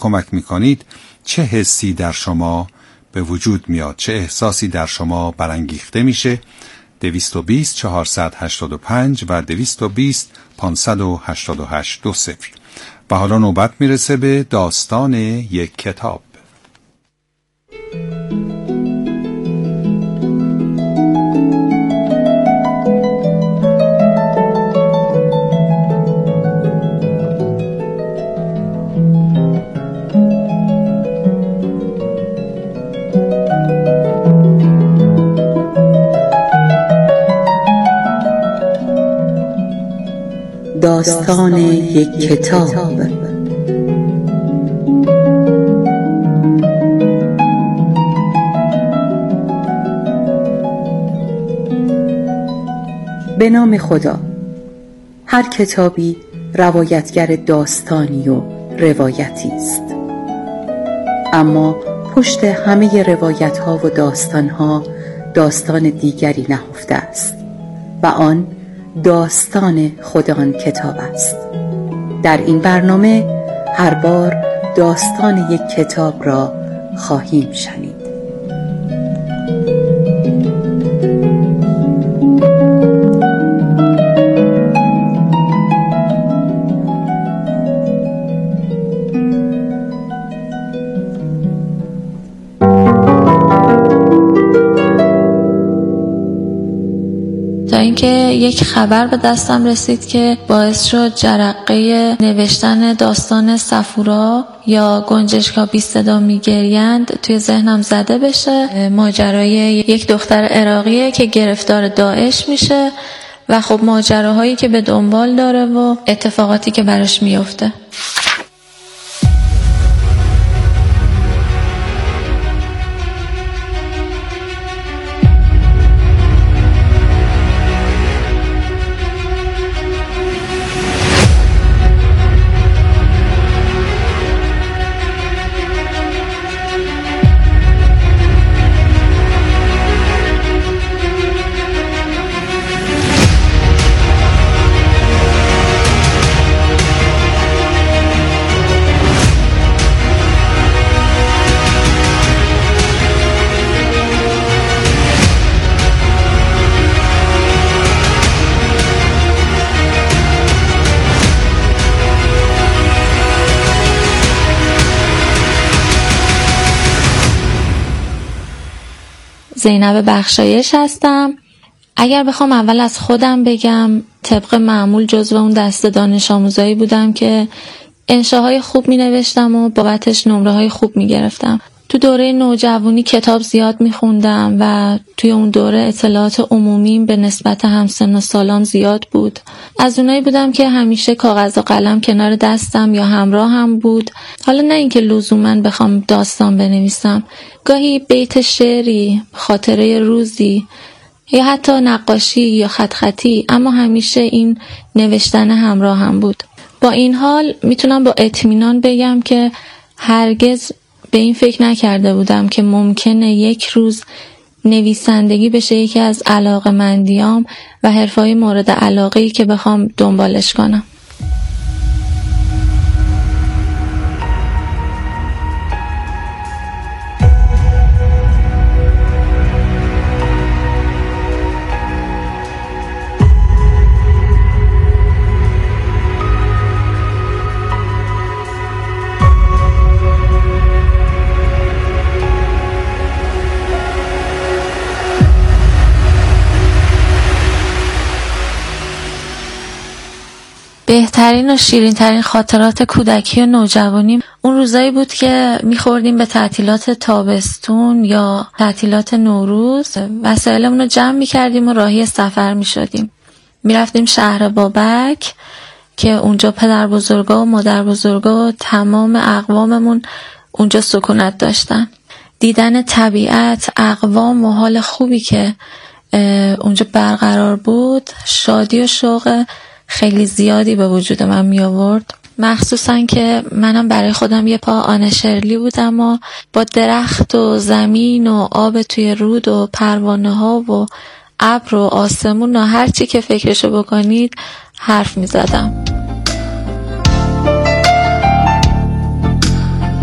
کمک میکنید چه حسی در شما به وجود میاد، چه احساسی در شما برانگیخته میشه. 220 485 و 220 588 20. و حالا نوبت میرسه به داستان یک کتاب. داستان یک کتاب. به نام خدا. هر کتابی روایتگر داستانی و روایتی است، اما پشت همه روایت ها و داستان ها داستان دیگری نهفته است و آن داستان خود آن کتاب است. در این برنامه هر بار داستان یک کتاب را خواهیم شنید. تا اینکه یک خبر به دستم رسید که باعث شد جرقه نوشتن داستان صفورا یا گنجشکا بی صدا میگریند توی ذهنم زده بشه. ماجرای یک دختر عراقیه که گرفتار داعش میشه و خب ماجراهایی که به دنبال داره و اتفاقاتی که براش میفته. زینب بخشایش هستم. اگر بخوام اول از خودم بگم، طبق معمول جزو اون دسته دانش آموزایی بودم که انشاهای خوب می نوشتم و بابتش نمره های خوب می گرفتم. تو دوره نوجوانی کتاب زیاد می خوندم و توی اون دوره اطلاعات عمومی به نسبت همسن و سالام زیاد بود. از اونایی بودم که همیشه کاغذ و قلم کنار دستم یا همراه هم بود. حالا نه اینکه لزوماً بخوام داستان بنویسم، گاهی بیت شعری، خاطره روزی یا حتی نقاشی یا خط خطی، اما همیشه این نوشتن همراه هم بود. با این حال میتونم با اطمینان بگم که هرگز به این فکر نکرده بودم که ممکنه یک روز نویسندگی بشه یکی از علاقه‌مندیام و حرفه‌های مورد علاقه‌ای که بخوام دنبالش کنم. بهترین و شیرین ترین خاطرات کودکی و نوجوانی اون روزایی بود که میخوردیم به تعطیلات تابستون یا تعطیلات نوروز، وسایلمون رو جمع میکردیم و راهی سفر میشدیم. میرفتیم شهر بابک که اونجا پدر بزرگا و مادر بزرگا و تمام اقواممون اونجا سکونت داشتن. دیدن طبیعت، اقوام و حال خوبی که اونجا برقرار بود، شادی و شوق خیلی زیادی به وجود من می آورد. مخصوصا که منم برای خودم یه پا آن شرلی بودم و با درخت و زمین و آب توی رود و پروانه ها و ابر و آسمون و هر چی که فکرشو بکنید حرف می زدم.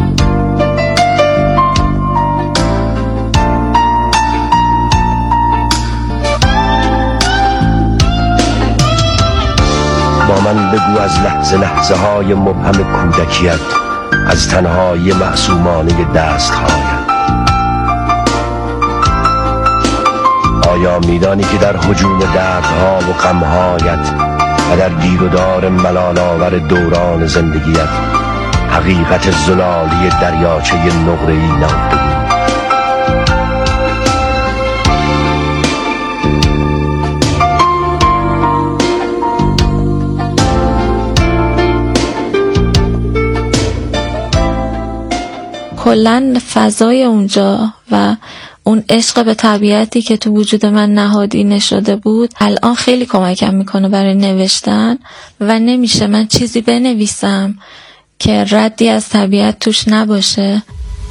از لحظه لحظه های مبهم کودکیت، از تنهایی معصومانه دستهایت. آیا میدانی که در هجوم دردها و غمهایت و در گیر و دار ملال‌آور دوران زندگیت حقیقت زلالی دریاچه نقره‌ای نهفته بود؟ کلن فضای اونجا و اون عشق به طبیعتی که تو وجود من نهادینه شده بود الان خیلی کمکم میکنه برای نوشتن و نمیشه من چیزی بنویسم که ردی از طبیعت توش نباشه.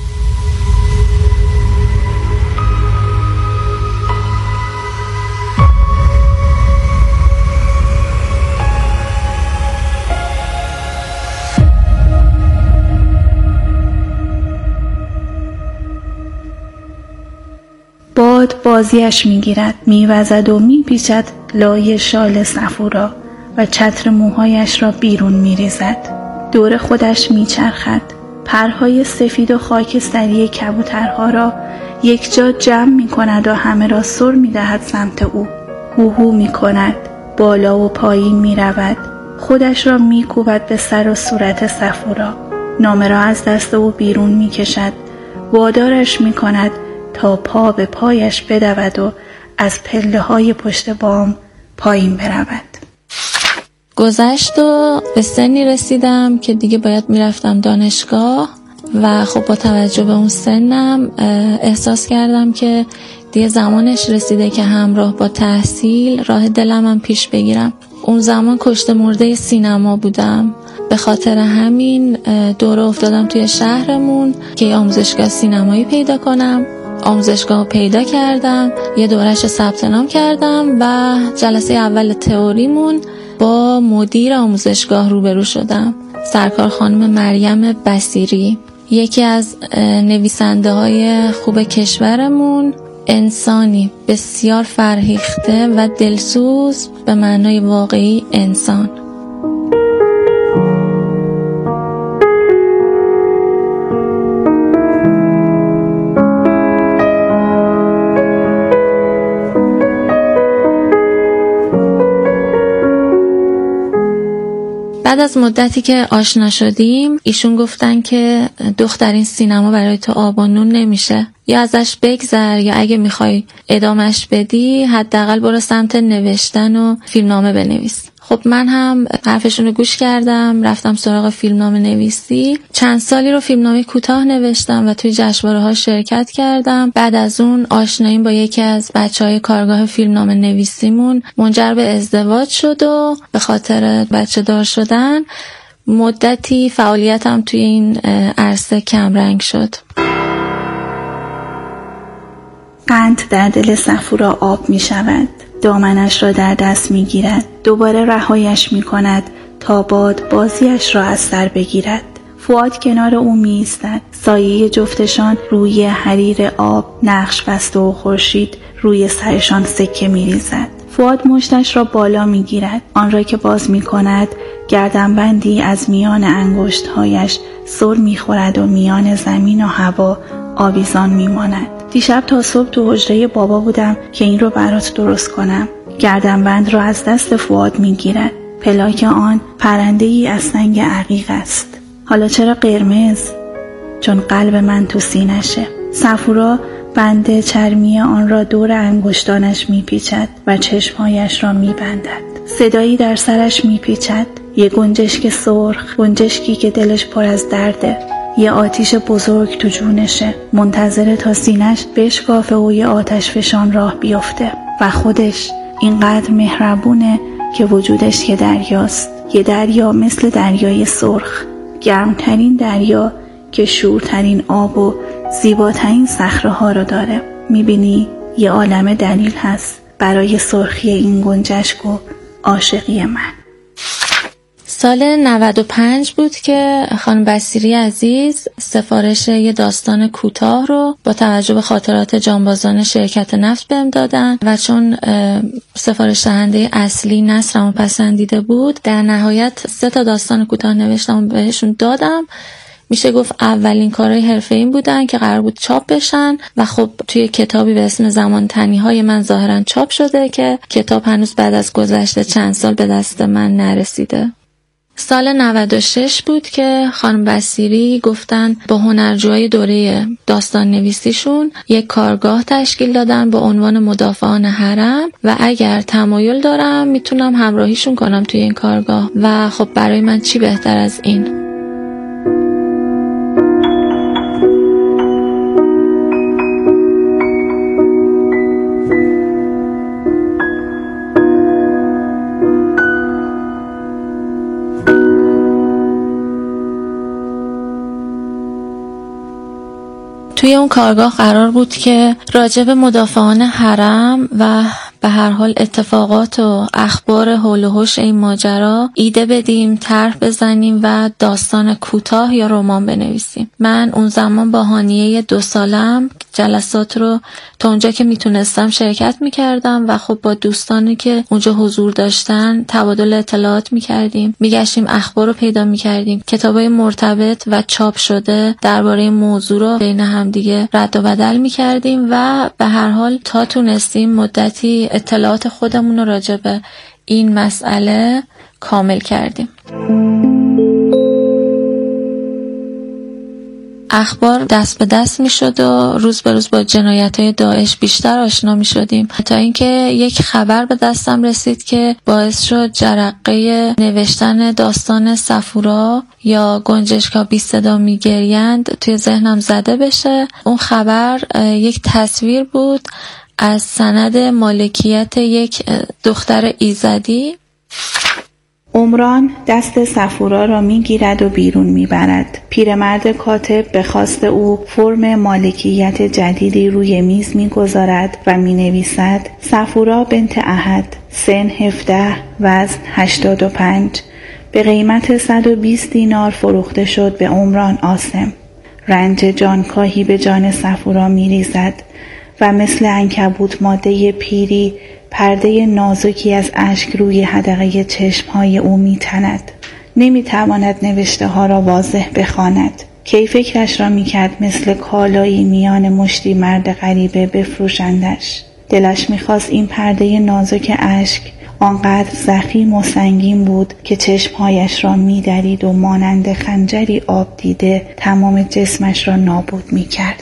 باد بازیش میگیرد، میوزد و میپیچد لای شال صفورا و چتر موهایش را بیرون میریزد. دور خودش میچرخد، پرهای سفید و خاکستری کبوترها را یک جا جمع میکند و همه را سر میدهد سمت او. هوهو میکند، بالا و پایین میرود، خودش را میکوبد به سر و صورت صفورا. نامه را از دست او بیرون میکشد، وادارش میکند تا پا به پایش بدود و از پله های پشت بام پایین برود. گذشت و به سنی رسیدم که دیگه باید میرفتم دانشگاه و خب با توجه به اون سنم احساس کردم که دیگه زمانش رسیده که همراه با تحصیل راه دلمم پیش بگیرم. اون زمان کشته مرده سینما بودم، به خاطر همین دوره افتادم توی شهرمون که آموزشگاه سینمایی پیدا کنم. آموزشگاه پیدا کردم، یه دورش ثبت نام کردم و جلسه اول تئوریمون با مدیر آموزشگاه روبرو شدم، سرکار خانم مریم بصیری، یکی از نویسنده های خوب کشورمون، انسانی بسیار فرهیخته و دلسوز به معنای واقعی انسان. بعد از مدتی که آشنا شدیم ایشون گفتن که دختر این سینما برای تو آب و نون نمیشه، یا ازش بگذر یا اگه میخوای ادامش بدی حداقل برو سمت نوشتن و فیلمنامه بنویس. خب من هم حرفشون رو گوش کردم، رفتم سراغ فیلمنامه نویسی. چند سالی رو فیلمنامه کوتاه نوشتم و توی جشنواره‌ها شرکت کردم. بعد از اون آشناییم با یکی از بچهای کارگاه فیلمنامه نویسیمون منجر به ازدواج شد و به خاطر بچه دار شدن مدتی فعالیتم توی این عرصه کمرنگ شد. قند در دل صفورا آب می شود، دامنش را در دست می گیرد، دوباره رهایش می کند تا باد بازیش را از سر بگیرد. فؤاد کنار او می ایستد، سایه جفتشان روی حریر آب نقش بسته و خورشید روی سرشان سکه می ریزد. فؤاد مشتش را بالا می گیرد، آن را که باز می کند گردنبندی از میان انگشتهایش سر می خورد و میان زمین و هوا آویزان می ماند. دیشب تا صبح تو حجره بابا بودم که این رو برات درست کنم. گردنبند را از دست فؤاد می گیرد. پلاک آن پرنده‌ای از سنگ عقیق است. حالا چرا قرمز؟ چون قلب من تو سینشه. صفورا بند چرمی آن را دور انگشتانش می پیچد و چشمهایش را می بندد. صدایی در سرش می پیچد. یه گنجشک سرخ، گنجشکی که دلش پر از درده. یه آتیش بزرگ تو جونشه، منتظره تا سینش بشکافه و یه آتش فشان راه بیفته. و خودش اینقدر مهربونه که وجودش که دریاست، یه دریا مثل دریای سرخ، گرمترین دریا که شورترین آب و زیباترین صخره ها رو داره. میبینی یه عالم دلیل هست برای سرخی این گنجشک و عاشقی من. سال 95 بود که خانم بصیری عزیز سفارش یه داستان کوتاه رو با توجه به خاطرات جانبازان شرکت نفت بهم دادن و چون سفارش دهنده اصلی نثرمو پسندیده بود، در نهایت 3 داستان کوتاه نوشتم و بهشون دادم. میشه گفت اولین کارهای حرفه‌ای بودن که قرار بود چاپ بشن و خب توی کتابی به اسم زمان تنی‌های من ظاهرا چاپ شده که کتاب هنوز بعد از گذشته چند سال به دست من نرسیده. سال 96 بود که خانم بصیری گفتن با هنرجوهای دوره داستان نویسیشون یک کارگاه تشکیل دادن با عنوان مدافعان حرم و اگر تمایل دارم میتونم همراهیشون کنم توی این کارگاه و خب برای من چی بهتر از این. توی اون کارگاه قرار بود که راجع به مدافعان حرم و به هر حال اتفاقات و اخبار حول و حوش این ماجرا ایده بدیم، طرح بزنیم و داستان کوتاه یا رمان بنویسیم. من اون زمان با هانیه 2 سالم جلسات رو تا اونجا که میتونستم شرکت میکردم و خب با دوستانی که اونجا حضور داشتن تبادل اطلاعات میکردیم، میگشتیم اخبار رو پیدا میکردیم، کتابای مرتبط و چاپ شده درباره موضوع رو بین هم دیگه رد و بدل میکردیم و به هر حال تا تونستیم مدتی اطلاعات خودمون رو راجع به این مسئله کامل کردیم. اخبار دست به دست می شد و روز به روز با جنایت‌های داعش بیشتر آشنا می شدیم تا اینکه یک خبر به دستم رسید که باعث شد جرقه نوشتن داستان صفورا یا گنجشک‌ها بی صدا می گریند توی ذهنم زده بشه. اون خبر یک تصویر بود از سند مالکیت یک دختر ایزدی. عمران دست صفورا را میگیرد و بیرون میبرد. پیرمرد کاتب به خواست او فرم مالکیت جدیدی روی میز میگذارد و مینویسد: صفورا بنت احد، سن 17، وزن 85، به قیمت 120 دینار فروخته شد به عمران عاصم. رنج جانکاهی به جان صفورا میریزد و مثل عنکبوت ماده پیری پرده نازکی از اشک روی حدقه چشمهای او میتند. نمیتواند نوشته ها را واضح بخواند. کی فکرش را میکرد مثل کالایی میان مشتی مرد غریبه بفروشندش. دلش میخواست این پرده نازک اشک آنقدر ضخیم و سنگین بود که چشمهایش را میدرید و مانند خنجری آب دیده تمام جسمش را نابود میکرد.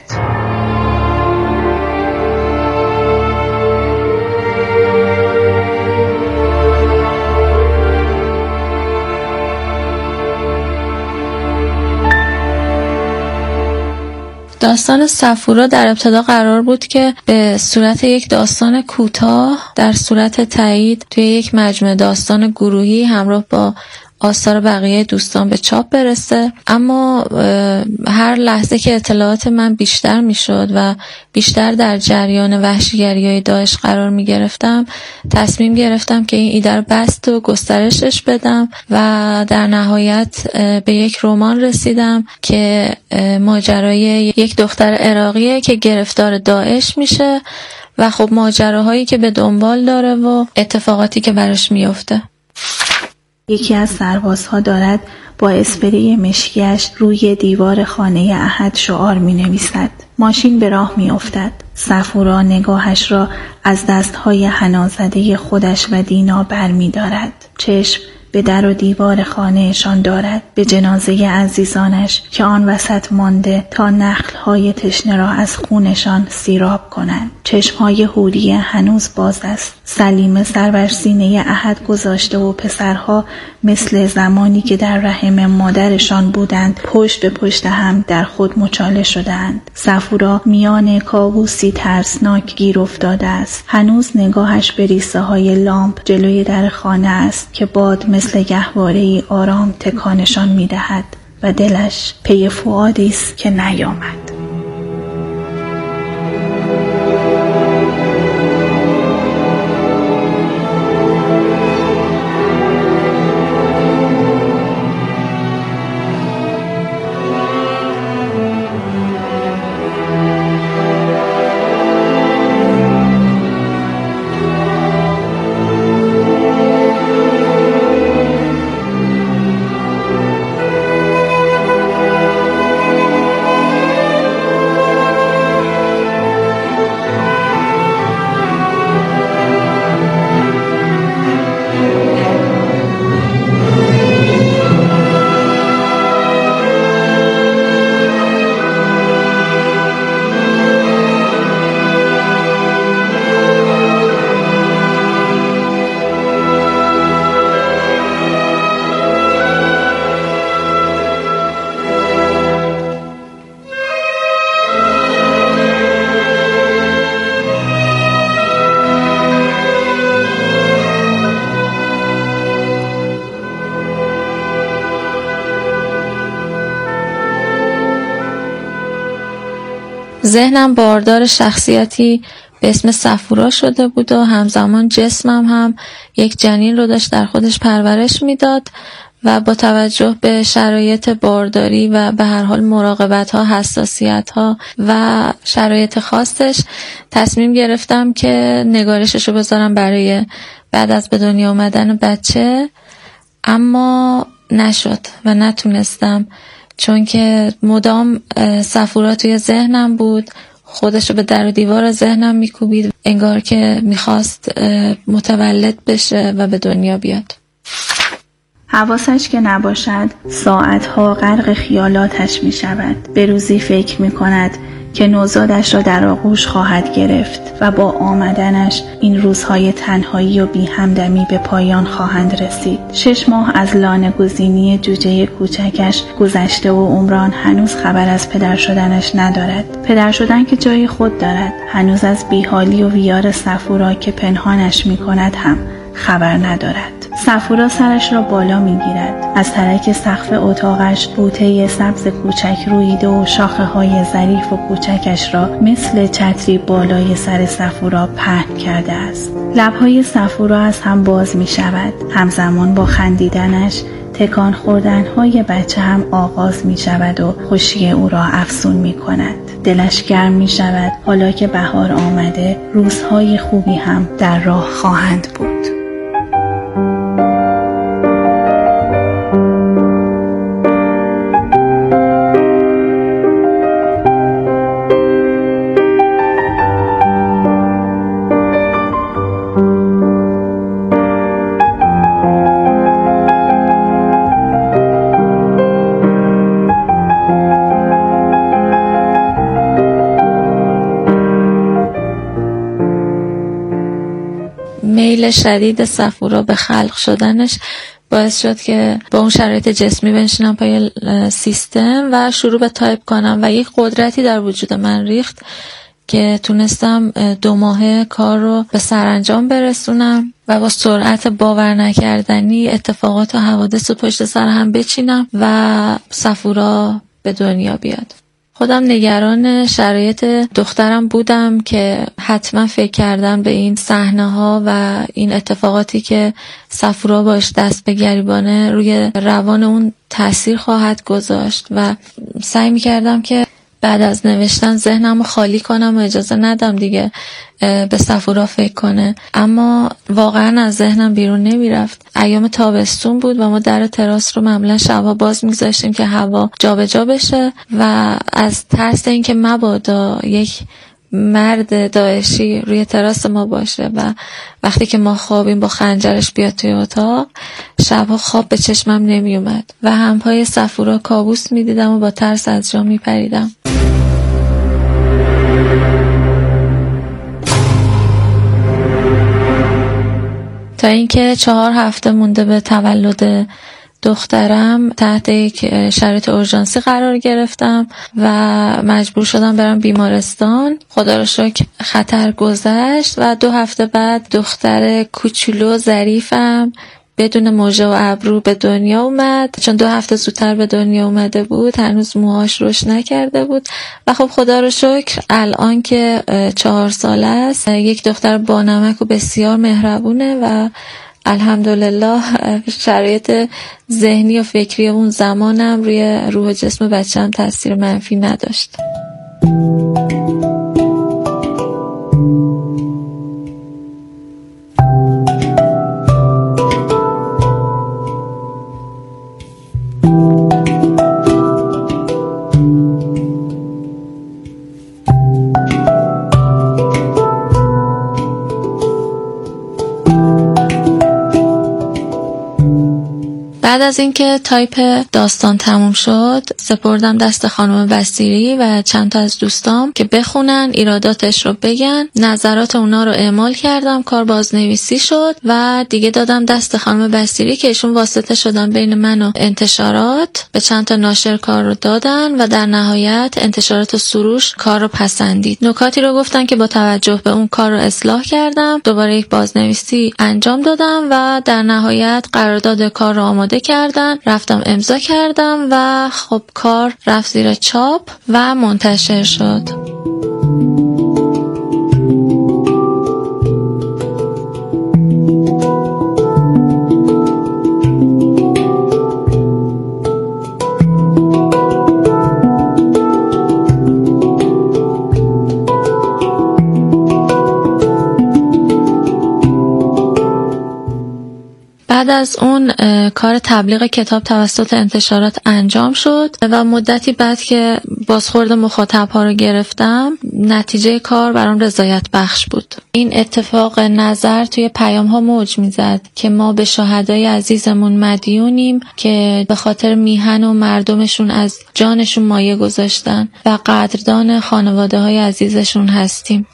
داستان صفورا در ابتدا قرار بود که به صورت یک داستان کوتاه در صورت تایید توی یک مجموعه داستان گروهی همراه با آثار بقیه دوستان به چاپ برسه، اما هر لحظه که اطلاعات من بیشتر می شد و بیشتر در جریان وحشیگری‌های داعش قرار می گرفتم، تصمیم گرفتم که این ایده رو بست و گسترشش بدم و در نهایت به یک رمان رسیدم که ماجرای یک دختر عراقیه که گرفتار داعش میشه و خب ماجراهایی که به دنبال داره و اتفاقاتی که براش میفته. یکی از سربازها دارد با اسپری مشکیش روی دیوار خانه احد شعار می نویسد. ماشین به راه می افتد. صفورا نگاهش را از دستهای حنازده خودش و دینا بر می دارد. چشم به در و دیوار خانهشان دارد، به جنازه عزیزانش که آن وسط مانده تا نخلهای تشنه را از خونشان سیراب کنند. چشمهای حوریه هنوز باز است. سلیمه سر بر سینه احد گذاشته و پسرها مثل زمانی که در رحم مادرشان بودند پشت به پشت هم در خود مچاله شدند. صفورا میان کابوسی ترسناک گیر افتاده است. هنوز نگاهش به ریسه های لامپ جلوی در خانه است که باد مثل گهواره‌ای آرام تکانشان می‌دهد و دلش پی فؤادی است که نیامد. ذهنم باردار شخصیتی به اسم صفورا شده بود و همزمان جسمم هم یک جنین رو داشت در خودش پرورش میداد و با توجه به شرایط بارداری و به هر حال مراقبت ها، حساسیت ها و شرایط خاصش تصمیم گرفتم که نگارشش رو بذارم برای بعد از به دنیا آمدن بچه، اما نشد و نتونستم، چون که مدام صفورا توی ذهنم بود، خودش رو به در و دیوار ذهنم میکوبید، انگار که میخواست متولد بشه و به دنیا بیاد. حواسش که نباشد ساعتها غرق خیالاتش می شود. به روزی فکر می کند که نوزادش را در آغوش خواهد گرفت و با آمدنش این روزهای تنهایی و بی همدمی به پایان خواهند رسید. 6 ماه از لانه‌گزینی جوجه کوچکش گذشته و عمران هنوز خبر از پدر شدنش ندارد. پدر شدن که جای خود دارد، هنوز از بیحالی و ویار صفورا که پنهانش می کند هم خبر ندارد. صفورا سرش را بالا میگیرد. از ترک سقف اتاقش بوته سبز کوچک رویده و شاخه های ظریف و کوچکش را مثل چتری بالای سر صفورا پهن کرده است. لبهای صفورا از هم باز می شود. همزمان با خندیدنش تکان خوردنهای بچه هم آغاز می شود و خوشی او را افزون می کند. دلش گرم می شود حالا که بهار آمده، روزهای خوبی هم در راه خواهند بود. میل شدید صفورا به خلق شدنش باعث شد که با اون شرایط جسمی بنشینم پای سیستم و شروع به تایپ کنم و یک قدرتی در وجود من ریخت که تونستم 2 ماهه کار رو به سرانجام برسونم و با سرعت باور نکردنی اتفاقات و حوادث رو پشت سر هم بچینم و صفورا به دنیا بیاد. خودم نگران شرایط دخترم بودم که حتما فکر کردم به این صحنه‌ها و این اتفاقاتی که صفورا باش دست به گریبانه روی روان اون تأثیر خواهد گذاشت و سعی می‌کردم که بعد از نوشتن ذهنم رو خالی کنم و اجازه ندم دیگه به صفورا فکر کنه، اما واقعا از ذهنم بیرون نمیرفت. ایام تابستون بود و ما در تراس رو معمولا شبها باز میگذاشتیم که هوا جابجا بشه و از ترس اینکه مبادا یک مرد داعشی روی تراس ما باشه و وقتی که ما خوابیم با خنجرش بیاد توی اتاق، شبها خواب به چشمم نمی اومد و همپای صفورا کابوس می دیدم و با ترس از جا می پریدم. تا اینکه 4 هفته مونده به تولد دخترم تحت یک شرایط اورژانسی قرار گرفتم و مجبور شدم برم بیمارستان. خدا رو شکر خطر گذشت و 2 هفته بعد دختر کوچولو ظریفم بدون مژه و ابرو به دنیا اومد. چون 2 هفته زودتر به دنیا اومده بود هنوز موهاش رشد نکرده بود و خب خدا رو شکر الان که 4 ساله است یک دختر بانمک و بسیار مهربونه و الحمدلله شرایط ذهنی و فکری اون زمانم روی روح و جسم بچه‌م تاثیر منفی نداشت. بعد از اینکه تایپ داستان تموم شد سپردم دست خانم بصیری و چند تا از دوستام که بخونن، ایراداتش رو بگن. نظرات اونا رو اعمال کردم، کار بازنویسی شد و دیگه دادم دست خانم بصیری که ایشون واسطه شدن بین من و انتشارات. به چند تا ناشر کار رو دادن و در نهایت انتشارات و سروش کار رو پسندید. نکاتی رو گفتن که با توجه به اون کار رو اصلاح کردم. دوباره یک بازنویسی انجام دادم و در نهایت قرارداد کار رو آماده کردن، رفتم امضا کردم و خب کار رفت زیر چاپ و منتشر شد. بعد از اون کار تبلیغ کتاب توسط انتشارات انجام شد و مدتی بعد که بازخورد مخاطب‌ها رو گرفتم، نتیجه کار برام رضایت بخش بود. این اتفاق نظر توی پیام‌ها موج می‌زد که ما به شهدای عزیزمون مدیونیم که به خاطر میهن و مردمشون از جانشون مایه گذاشتن و قدردان خانواده‌های عزیزشون هستیم.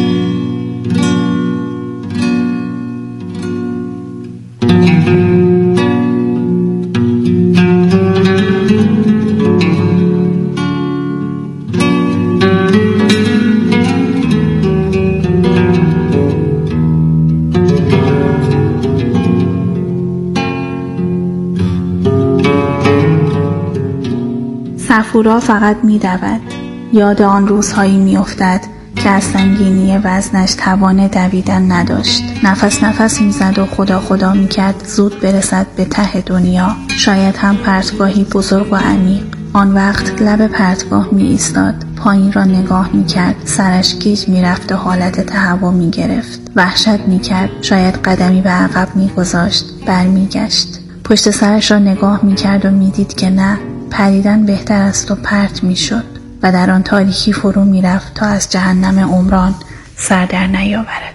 صفورا فقط می‌دود. یاد آن روزهایی می‌افتد که از سنگینی وزنش توان دویدن نداشت. نفس نفس می‌زد و خدا خدا می‌کرد زود برسد به ته دنیا. شاید هم پرتگاهی بزرگ و عمیق. آن وقت لب پرتگاه می‌ایستاد، پایین را نگاه می‌کرد، سرش گیج می‌رفت و حالت تهوع می‌گرفت. وحشت می‌کرد، شاید قدمی به عقب می‌گذاشت، برمیگشت. پشت سرش را نگاه می‌کرد و می‌دید که نه، پریدن بهتر است و پرت می‌شد و در آن تاریکی فرو می‌رفت تا از جهنم عمران سر در نیاورد.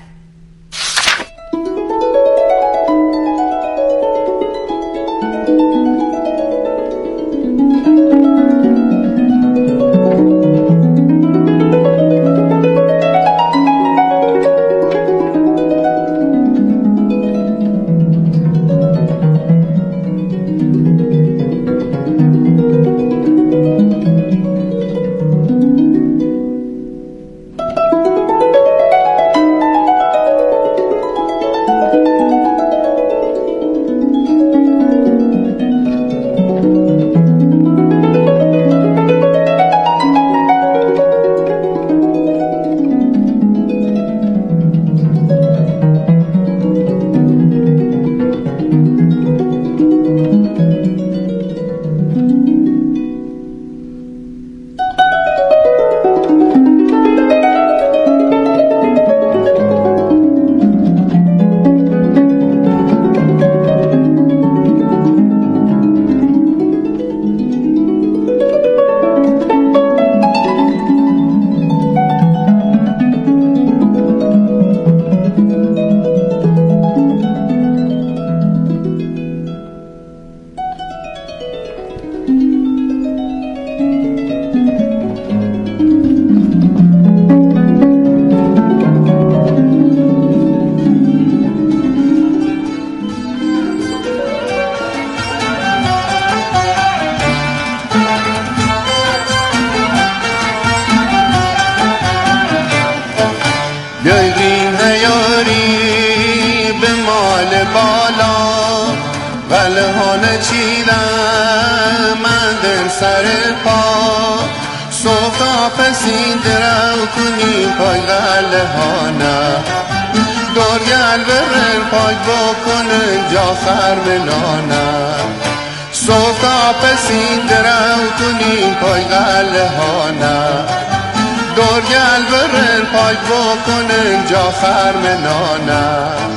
قلهانه چیدم من دل سر پا صفتا پسین درو کنی پای قلهانه دورگل برن پای بکنن جا خرملانه صفتا پسین درو کنی پای قلهانه دورگل برن پای بکنن جا خرملانه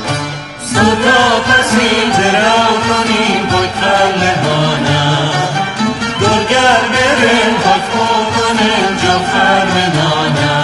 صفتا پسین درو کنیم پای قلهانه دورگر برن پای بکنن جا خرملانه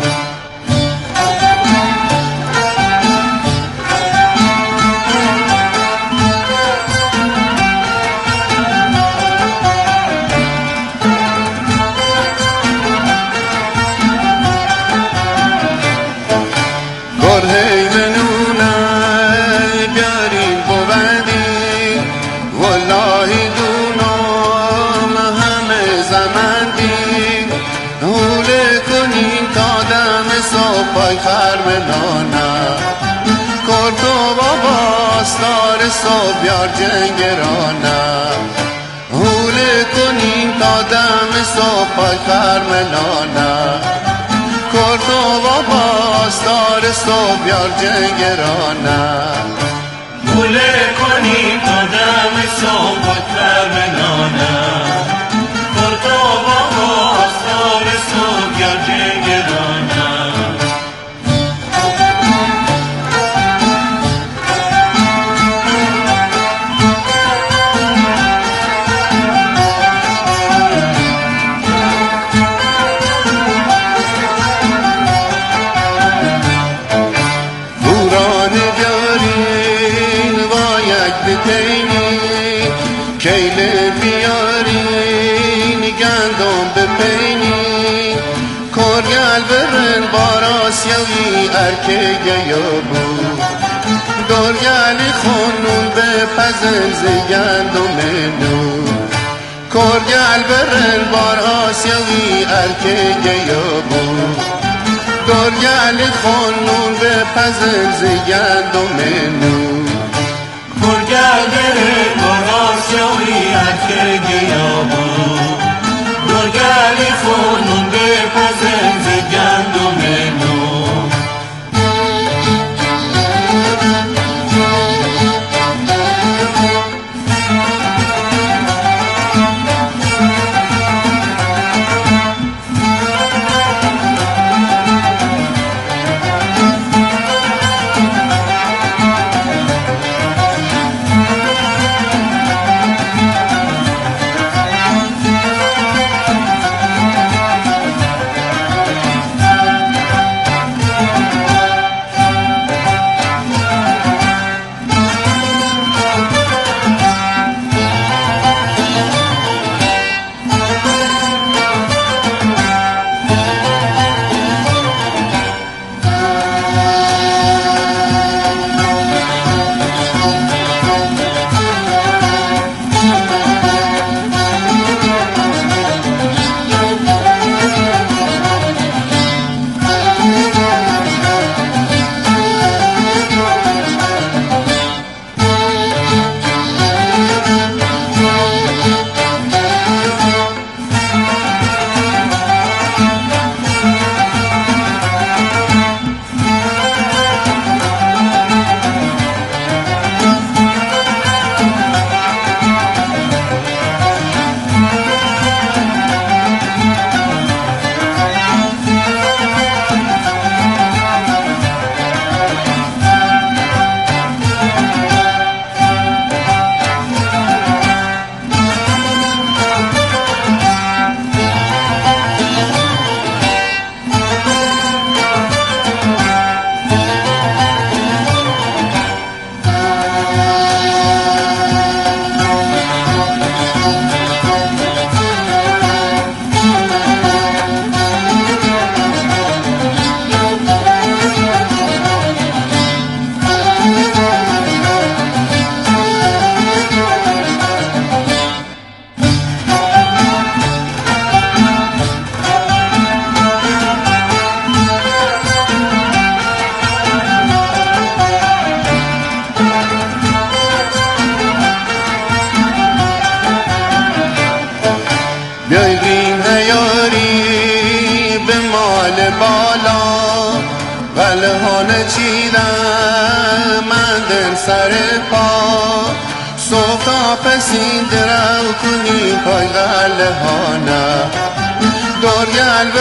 پای خرملانه کرتو بابا استار صبح بیار جنگرانه حوله کنیم تا دم صبح پای خرملانه کرتو صبح بیار جنگرانه موله کنیم تا دم صبح بطر بنانه کرتا بابا آستار صبح بیار جنگرانه کیل بیارین گندم بپینین کارگل برن باراسیوی ارکه گیابو دارگلی خونون به پزنز گندم نو کارگل برن باراسیوی ارکه گیابو دارگلی خونون به پزنز گندم نو گرگره براسیوی ارکه گیابو گرگلی خونون به پزنز گندم نو بیاییم هیاری به مال بالا غلهانه چیدم من دل سر پا صبح تا پسین درو کنی پای غلهانه دارگل